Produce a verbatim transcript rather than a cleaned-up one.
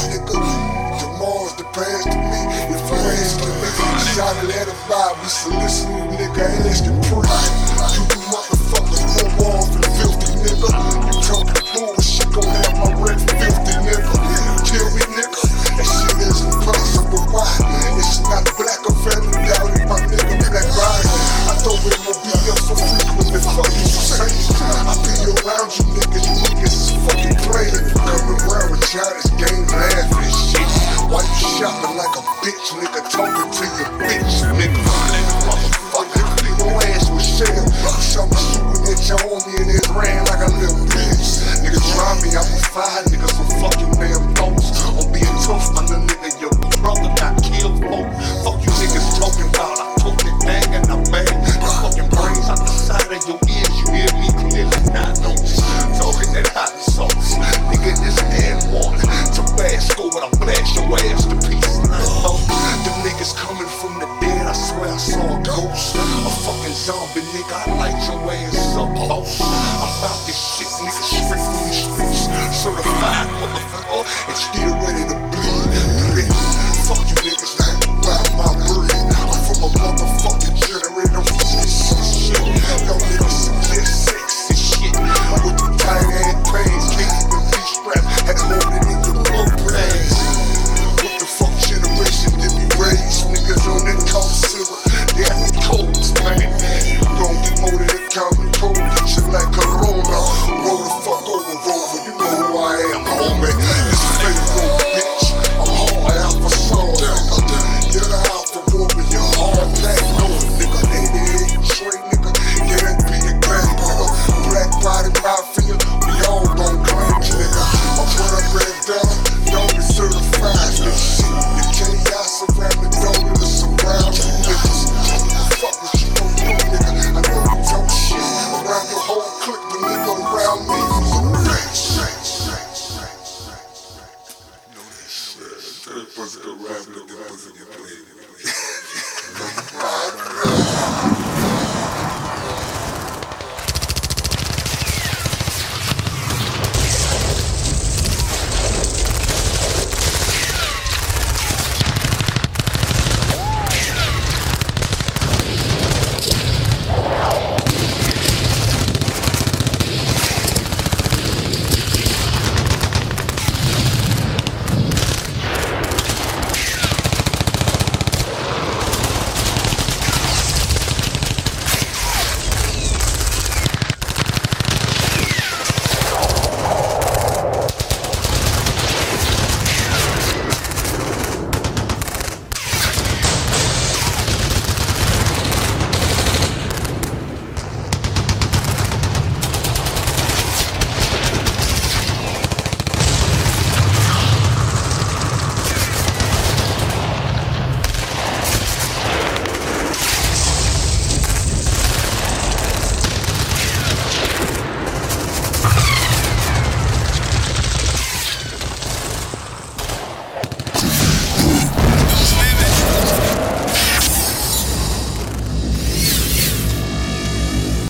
nigga. Tomorrow's the past to me. If you asking me, shot it at a vibe. We soliciting, nigga, asking free. You motherfuckers move off and filthy, nigga. You talking bullshit, gon' have my rent filthy, nigga. Kill me, nigga. That shit is impossible. Why? It's not black or family doubting my nigga Black Ryan. I throw in my B up so frequently, fuck you say. I be around you niggas, you niggas is fucking playing. You coming around with China's game laughing and shit. Why you shopping like a bitch, nigga? Talking to your bitch, nigga. Motherfucker, your ass was shell. Something shooting at your homie and it ran like a little bitch. Nigga try me, I'm a fire nigga, so fuck your damn thoughts. I'm being tough, my little nigga, your brother got killed, folk. Fuck you niggas talking about, I took it bang and I bang. The fucking brains out the side of your ears, you hear me clearly? Nah, no, talking that hot sauce. Nigga, this damn water. Tabasco, but I blast your ass to pieces. Nah, them niggas coming from the dead, I swear I saw a ghost. A fucking zombie, nigga, I light your ass up, boss. I'm about this shit, nigga, straight from the streets. Certified motherfucker, and still ready to bleed. Bleed. Fuck you niggas, buy my breed. I'm from a motherfucking generator. Shit, y'all niggas suggest sexy shit. With the tight ass pants, can't even be strapped. Had to hold it in your low place. What the fuck generation did we raise? Niggas on that cold syrup, they have the colds, man. Don't get more than a common cold, get you like Corona. Roll the fuck over, over, you know who I am, homie. This is Federal, bitch. I'm hard out for soul, nigga. You're the alpha woman, you're hard black, no nigga. eighty-eight straight, nigga. Can't be the gang, nigga. Black body mafia, we all gon' claim, nigga. My brother ran down, don't be certified, this shit. The chaos around the dome, the surround you niggas. Fuck what you gon' do, nigga. I know you talk shit around your whole clique, but nigga around me was a bitch. Pussy go rap, look at pussy get played.